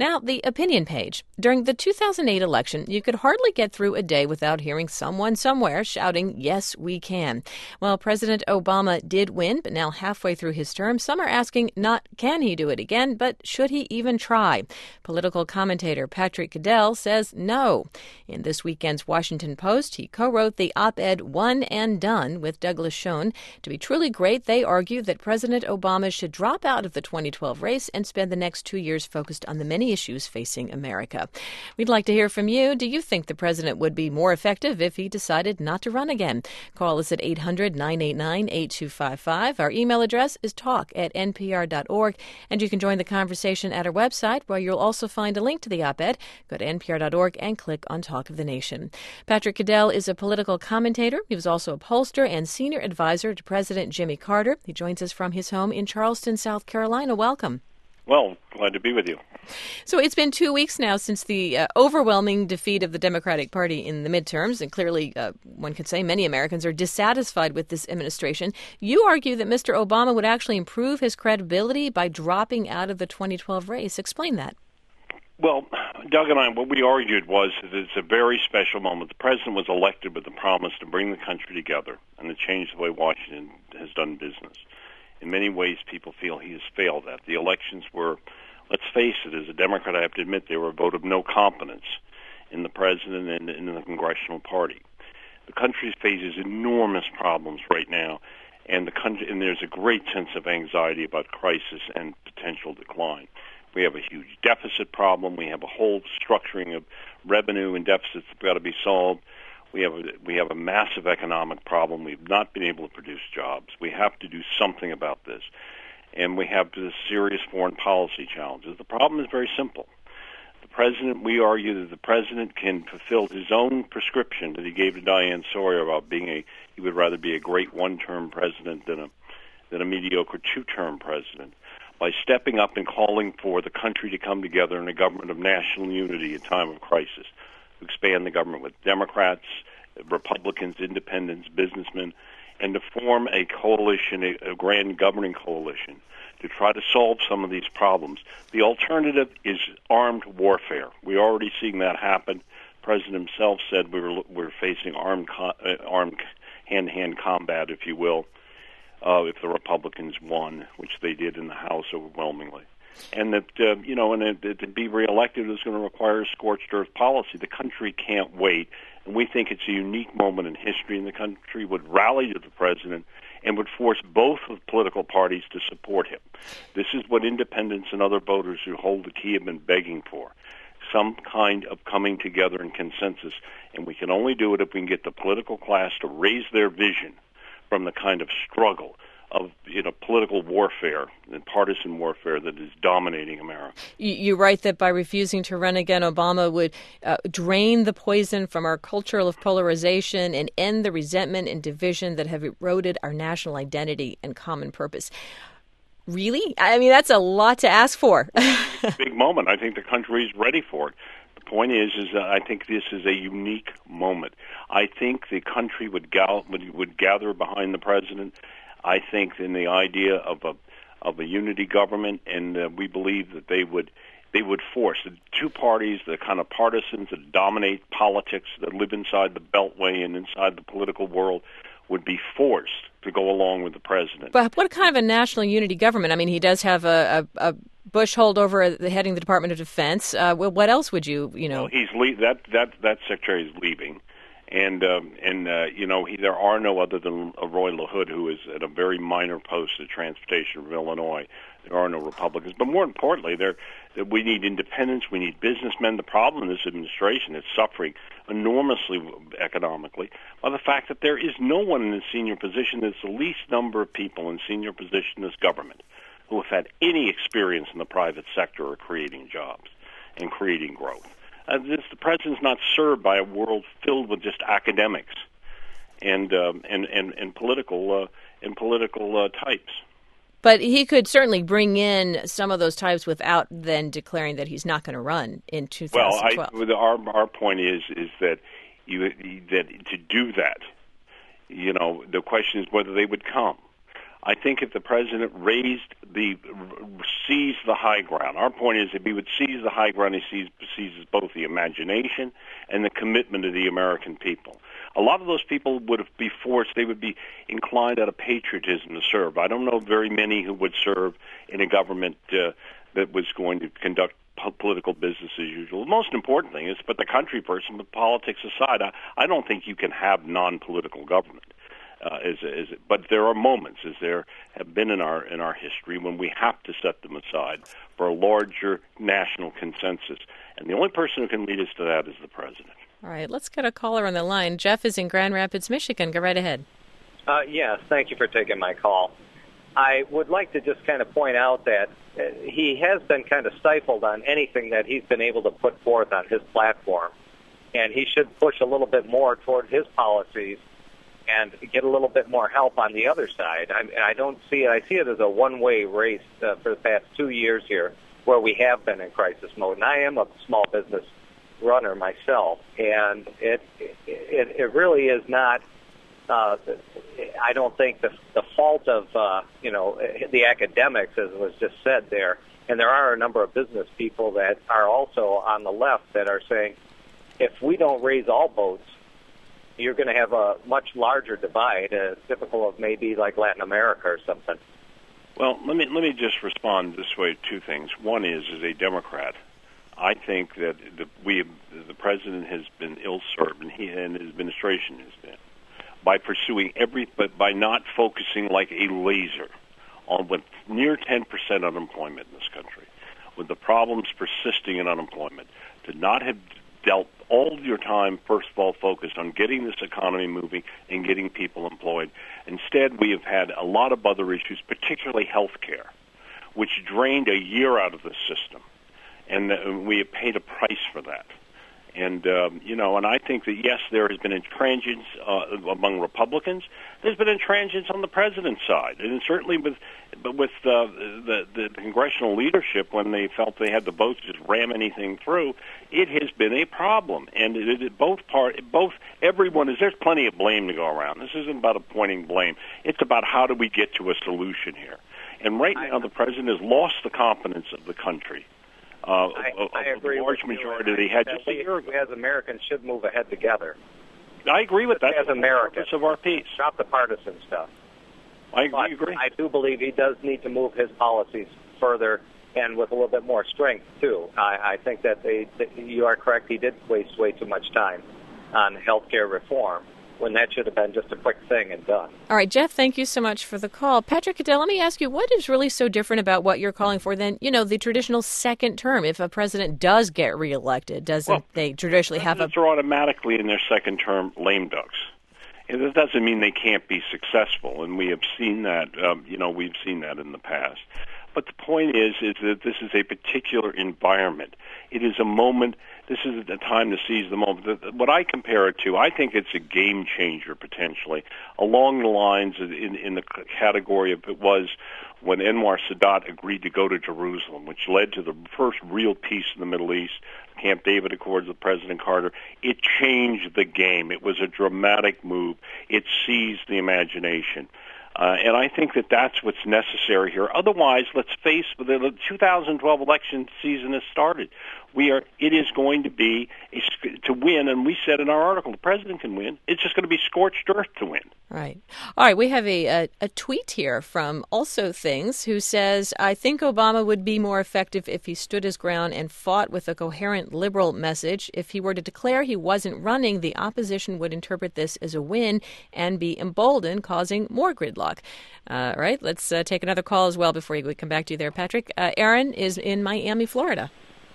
Now, the opinion page. During the 2008 election, you could hardly get through a day without hearing someone somewhere shouting, "Yes, we can." Well, President Obama did win, but now halfway through his term, some are asking not can he do it again, but should he even try? Political commentator Patrick Goodell says no. In this weekend's Washington Post, he co-wrote the op-ed One and Done with Douglas Schoen. To be truly great, they argue that President Obama should drop out of the 2012 race and spend the next 2 years focused on the many issues facing America. We'd like to hear from you. Do you think the president would be more effective if he decided not to run again? Call us at 800-989-8255. Our email address is talk@npr.org, and you can join the conversation at our website, where you'll also find a link to the op-ed. Go to npr.org and click on Talk of the Nation. Patrick Goodell is a political commentator. He was also a pollster and senior advisor to President Jimmy Carter. He joins us from his home in Charleston, South Carolina. Welcome. Well, glad to be with you. So it's been 2 weeks now since the overwhelming defeat of the Democratic Party in the midterms, and clearly one could say many Americans are dissatisfied with this administration. You argue that Mr. Obama would actually improve his credibility by dropping out of the 2012 race. Explain that. Well, Doug and I, what we argued was that it's a very special moment. The president was elected with the promise to bring the country together and to change the way Washington has done business. In many ways, people feel he has failed at. The elections were, let's face it, as a Democrat, I have to admit, they were a vote of no confidence in the president and in the congressional party. The country faces enormous problems right now, and there's a great sense of anxiety about crisis and potential decline. We have a huge deficit problem. We have a whole structuring of revenue and deficits that have got to be solved. We have a massive economic problem. We've not been able to produce jobs. We have to do something about this. And we have this serious foreign policy challenges. The problem is very simple. We argue that the president can fulfill his own prescription that he gave to Diane Sawyer about he would rather be a great one-term president than a mediocre two-term president, by stepping up and calling for the country to come together in a government of national unity at time of crisis, to expand the government with Democrats, Republicans, independents, businessmen, and to form a coalition, a grand governing coalition, to try to solve some of these problems. The alternative is armed warfare. We're already seeing that happen. The president himself said we're facing armed hand-to-hand combat, if you will, if the Republicans won, which they did in the House overwhelmingly. And that, to be reelected is going to require a scorched earth policy. The country can't wait. And we think it's a unique moment in history, and the country would rally to the president and would force both of the political parties to support him. This is what independents and other voters who hold the key have been begging for, some kind of coming together in consensus. And we can only do it if we can get the political class to raise their vision from the kind of struggle of political warfare and partisan warfare that is dominating America. You write that by refusing to run again, Obama would drain the poison from our culture of polarization and end the resentment and division that have eroded our national identity and common purpose. Really? I mean, that's a lot to ask for. It's a big moment. I think the country is ready for it. The point is that I think this is a unique moment. I think the country would gather behind the president. I think in the idea of a unity government, and we believe that they would force the two parties, the kind of partisans that dominate politics, that live inside the Beltway and inside the political world, would be forced to go along with the president. But what kind of a national unity government? I mean, he does have a Bush holdover heading the Department of Defense. What else would you? Well, that secretary is leaving. And there are no other than Roy LaHood, who is at a very minor post at Transportation of Illinois. There are no Republicans. But more importantly, we need independents, we need businessmen. The problem in this administration is suffering enormously economically by the fact that there is no one in a senior position. There's the least number of people in senior position in this government who have had any experience in the private sector or creating jobs and creating growth. The president's not served by a world filled with just academics and political types. But he could certainly bring in some of those types without then declaring that he's not going to run in 2012. Well, our point is that to do that, the question is whether they would come. I think if the president seized the high ground, our point is if he would seize the high ground, he seizes both the imagination and the commitment of the American people. A lot of those people would be forced, they would be inclined out of patriotism to serve. I don't know very many who would serve in a government that was going to conduct political business as usual. The most important thing is put the country first and put politics aside. I don't think you can have non-political government. But there are moments, as there have been in our history, when we have to set them aside for a larger national consensus. And the only person who can lead us to that is the president. All right, let's get a caller on the line. Jeff is in Grand Rapids, Michigan. Go right ahead. Yes, thank you for taking my call. I would like to just kind of point out that he has been kind of stifled on anything that he's been able to put forth on his platform, and he should push a little bit more toward his policies and get a little bit more help on the other side. I don't see it. I see it as a one-way race for the past 2 years here, where we have been in crisis mode. And I am a small business runner myself, and it really is not. I don't think the fault of the academics, as was just said there, and there are a number of business people that are also on the left that are saying, if we don't raise all boats, you're going to have a much larger divide, typical of maybe like Latin America or something. Well, let me just respond this way to two things. One is, as a Democrat, I think that the president has been ill-served, and he and his administration has been, by pursuing but by not focusing like a laser on with near 10% unemployment in this country, with the problems persisting in unemployment, to not have dealt all your time, first of all, focused on getting this economy moving and getting people employed. Instead, we have had a lot of other issues, particularly health care, which drained a year out of the system, and we have paid a price for that. And, and I think that, yes, there has been intransigence among Republicans. There's been intransigence on the president's side. And certainly with the congressional leadership, when they felt they had the votes to just ram anything through, it has been a problem. And everyone there's plenty of blame to go around. This isn't about appointing blame. It's about how do we get to a solution here. And right now the president has lost the confidence of the country. I agree a large with majority they had just a year ago. We as Americans should move ahead together. I agree with that. As Americans, of our piece. Stop the partisan stuff. I agree. I do believe he does need to move his policies further and with a little bit more strength, too. I think that you are correct. He did waste way too much time on health care reform, when that should have been just a quick thing and done. All right, Jeff, thank you so much for the call. Patrick Cadell, let me ask you, what is really so different about what you're calling for than, the traditional second term? If a president does get reelected, doesn't they traditionally have a... Presidents are automatically in their second term lame ducks. And that doesn't mean they can't be successful, and we have seen that, we've seen that in the past. But the point is that this is a particular environment. It is a moment. This is the time to seize the moment. What I compare it to, I think it's a game changer potentially, along the lines in the category of it was when Anwar Sadat agreed to go to Jerusalem, which led to the first real peace in the Middle East, Camp David Accords with President Carter. It changed the game. It was a dramatic move. It seized the imagination. And I think that that's what's necessary here. Otherwise, let's face the 2012 election season has started. It is going to be to win, and we said in our article, the president can win. It's just going to be scorched earth to win. Right. All right. We have a tweet here from Also Things who says, I think Obama would be more effective if he stood his ground and fought with a coherent liberal message. If he were to declare he wasn't running, the opposition would interpret this as a win and be emboldened, causing more gridlock. All right. Let's take another call as well before we come back to you there, Patrick. Aaron is in Miami, Florida.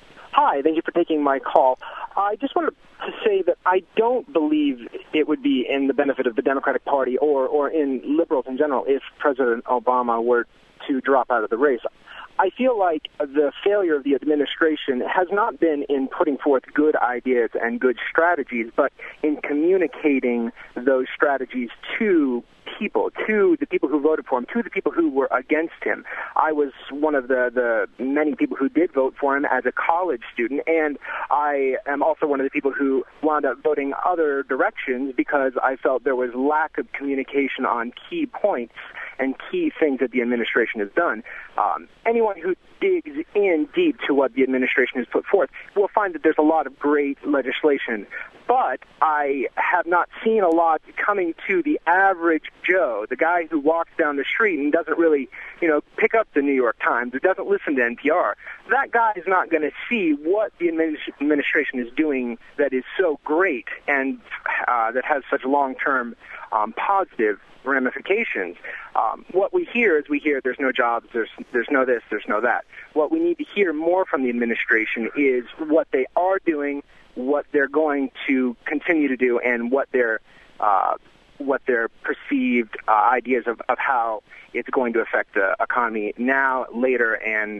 Hi, thank you for taking my call. I just wanted to say that I don't believe it would be in the benefit of the Democratic Party or in liberals in general if President Obama were to drop out of the race. I feel like the failure of the administration has not been in putting forth good ideas and good strategies, but in communicating those strategies to people, to the people who voted for him, to the people who were against him. I was one of the many people who did vote for him as a college student, and I am also one of the people who wound up voting other directions because I felt there was lack of communication on key points. and key things that the administration has done. Anyone who digs in deep to what the administration has put forth will find that there's a lot of great legislation. But I have not seen a lot coming to the average Joe, the guy who walks down the street and doesn't really, pick up the New York Times, who doesn't listen to NPR. That guy is not going to see what the administration is doing that is so great and that has such long-term positive ramifications. What we hear is there's no jobs, there's no this, there's no that. What we need to hear more from the administration is what they are doing, what they're going to continue to do, and what their perceived ideas of how it's going to affect the economy now, later, and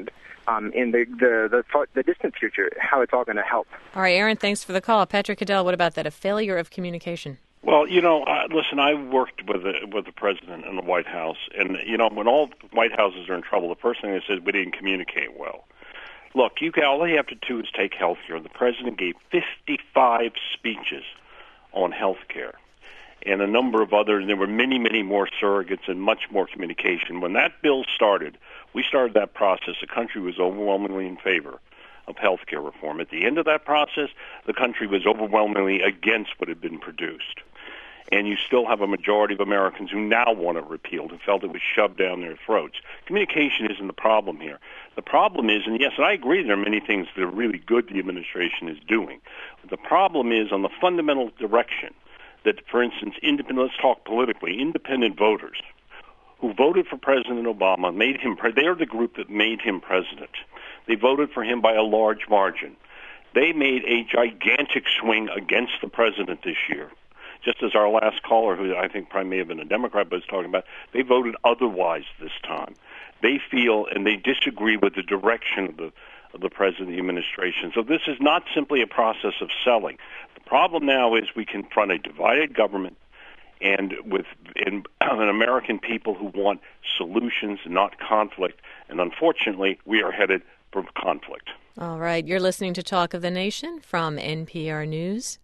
in the distant future, how it's all going to help. All right, Aaron, thanks for the call. Patrick Cadell, what about that? A failure of communication? Well, listen, I worked with the president in the White House, and, when all White Houses are in trouble, the first thing they say is we didn't communicate well. Look, all you have to do is take health care. The president gave 55 speeches on health care and a number of others. There were many, many more surrogates and much more communication. When that bill started, we started that process. The country was overwhelmingly in favor of health care reform. At the end of that process, the country was overwhelmingly against what had been produced. And you still have a majority of Americans who now want it repealed, who felt it was shoved down their throats. Communication isn't the problem here. The problem is, and yes, I agree there are many things that are really good the administration is doing. But the problem is on the fundamental direction that, for instance, let's talk politically, independent voters who voted for President Obama, they're the group that made him president. They voted for him by a large margin. They made a gigantic swing against the president this year. Just as our last caller, who I think probably may have been a Democrat, but was talking about, they voted otherwise this time. They feel and they disagree with the direction of the president and the administration. So this is not simply a process of selling. The problem now is we confront a divided government and an American people who want solutions, not conflict. And unfortunately, we are headed for conflict. All right. You're listening to Talk of the Nation from NPR News.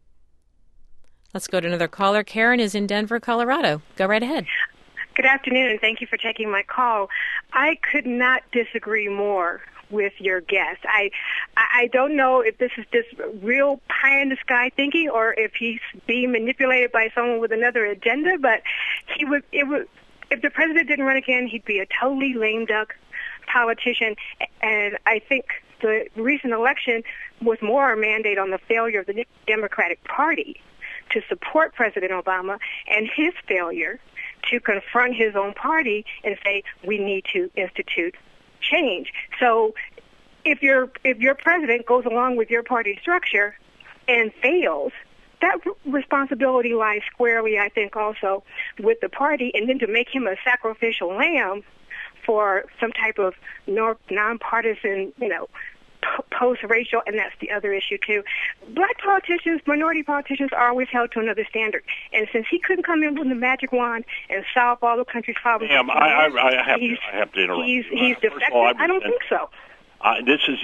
Let's go to another caller. Karen is in Denver, Colorado. Go right ahead. Good afternoon, and thank you for taking my call. I could not disagree more with your guest. I don't know if this is just real pie-in-the-sky thinking or if he's being manipulated by someone with another agenda, but if the president didn't run again, he'd be a totally lame duck politician, and I think the recent election was more a mandate on the failure of the Democratic Party to support President Obama and his failure to confront his own party and say we need to institute change. So if your president goes along with your party structure and fails, that responsibility lies squarely, I think, also with the party, and then to make him a sacrificial lamb for some type of nonpartisan, post-racial, and that's the other issue, too. Black politicians, minority politicians are always held to another standard. And since he couldn't come in with the magic wand and solve all the country's problems... Ma'am, I have to interrupt. He's defective? I don't think so. This is,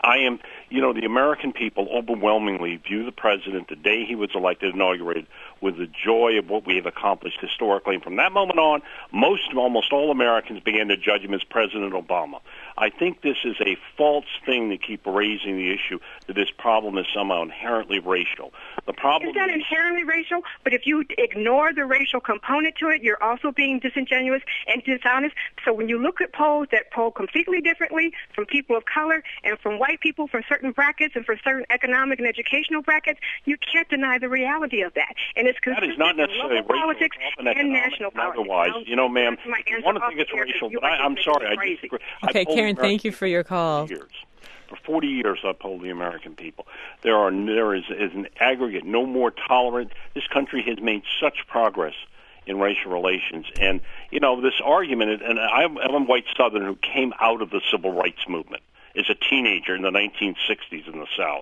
the American people overwhelmingly view the president the day he was elected, inaugurated, with the joy of what we have accomplished historically. And from that moment on, almost all Americans began to judge him as President Obama. I think this is a false thing to keep raising the issue that this problem is somehow inherently racial. The problem is not inherently racial, but if you ignore the racial component to it, you're also being disingenuous and dishonest. So when you look at polls that poll completely differently from people of color and from white people from certain brackets and for certain economic and educational brackets, you can't deny the reality of that. And it's consistent that is not necessarily in local politics and national politics. Otherwise, ma'am, one of the things that's racial, but I'm sorry, I disagree. Okay, Karen, thank you for your call. For 40 years, I've told the American people there is an aggregate no more tolerant. This country has made such progress in racial relations, and this argument. And I'm a white Southerner who came out of the civil rights movement as a teenager in the 1960s in the South.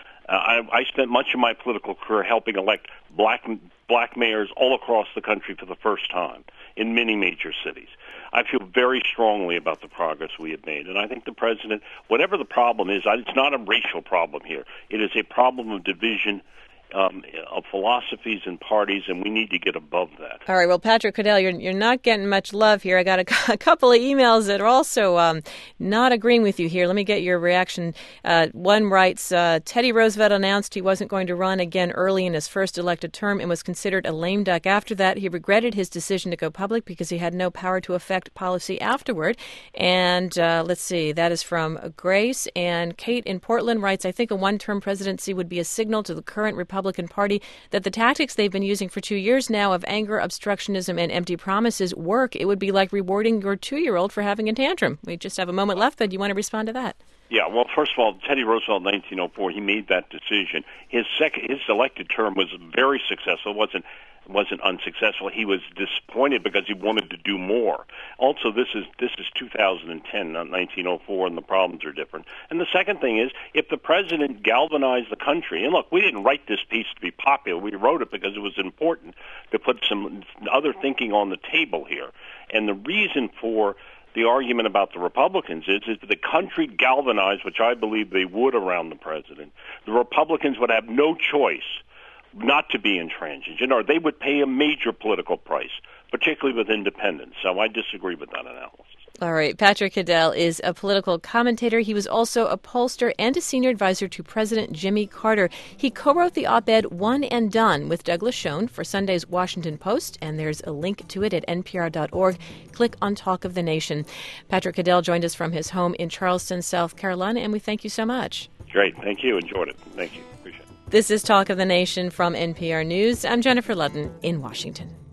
I spent much of my political career helping elect black mayors all across the country for the first time in many major cities. I feel very strongly about the progress we have made, and I think the president, whatever the problem is, it's not a racial problem here. It is a problem of division of philosophies and parties, and we need to get above that. All right. Well, Patrick Caddell, you're not getting much love here. I got a couple of emails that are also not agreeing with you here. Let me get your reaction. One writes, Teddy Roosevelt announced he wasn't going to run again early in his first elected term and was considered a lame duck after that. He regretted his decision to go public because he had no power to affect policy afterward. And let's see, that is from Grace. And Kate in Portland writes, I think a one-term presidency would be a signal to the current Republican Party that the tactics they've been using for 2 years now of anger, obstructionism, and empty promises work. It would be like rewarding your 2-year-old for having a tantrum. We just have a moment left, but you want to respond to that? Yeah, well, first of all, Teddy Roosevelt in 1904, he made that decision. His elected term was very successful. It wasn't unsuccessful. He was disappointed because he wanted to do more. Also, this is 2010, not 1904, and the problems are different. And the second thing is, if the president galvanized the country, and look, we didn't write this piece to be popular. We wrote it because it was important to put some other thinking on the table here. And the reason for the argument about the Republicans is that the country galvanized, which I believe they would around the president, the Republicans would have no choice not to be intransigent, or they would pay a major political price, particularly with independents. So I disagree with that analysis. All right. Patrick Caddell is a political commentator. He was also a pollster and a senior advisor to President Jimmy Carter. He co-wrote the op-ed One and Done with Douglas Schoen for Sunday's Washington Post, and there's a link to it at npr.org. Click on Talk of the Nation. Patrick Caddell joined us from his home in Charleston, South Carolina, and we thank you so much. Great. Thank you. Enjoyed it. Thank you. Appreciate it. This is Talk of the Nation from NPR News. I'm Jennifer Ludden in Washington.